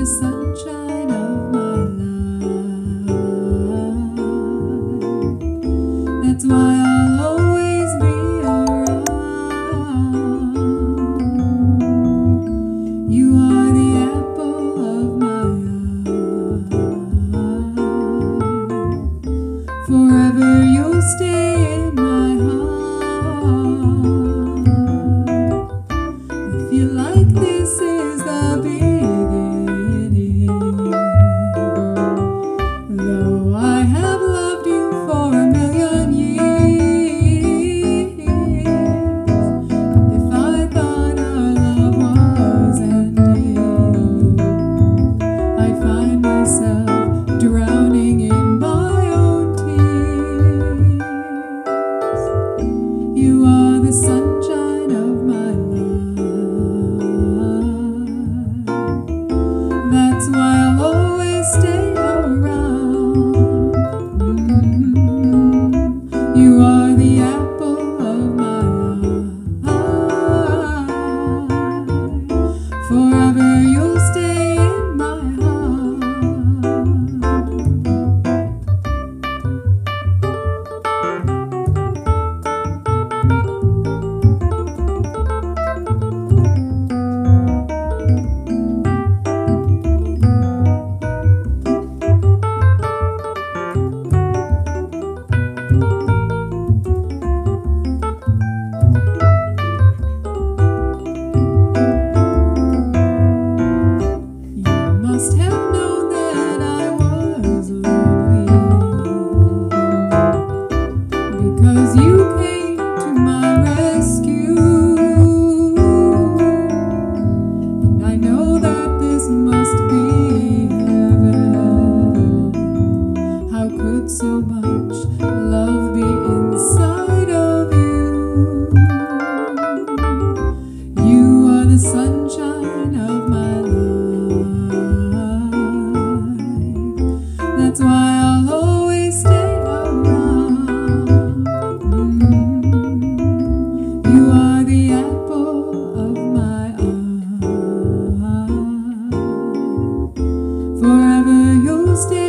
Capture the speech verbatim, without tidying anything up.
sunshine of my life. That's why I'll always be around. You are the apple of my eye. Forever you'll stay in my heart. I feel like this is the beginning. Though I have loved you for a million years, if I thought our love was ending, I'd find myself drowning in my own tears. You are the sunshine of my life. That's why I'll always stay around. Mm-hmm. You are the apple of my eye. Forever you'll stay in my heart. Must have known that I was lonely, because you came to my rescue. And I know that this must be heaven. How could so much love be inside of you? You are the sunshine of my life. That's why I'll always stay around. Mm-hmm. You are the apple of my eye. Forever you'll stay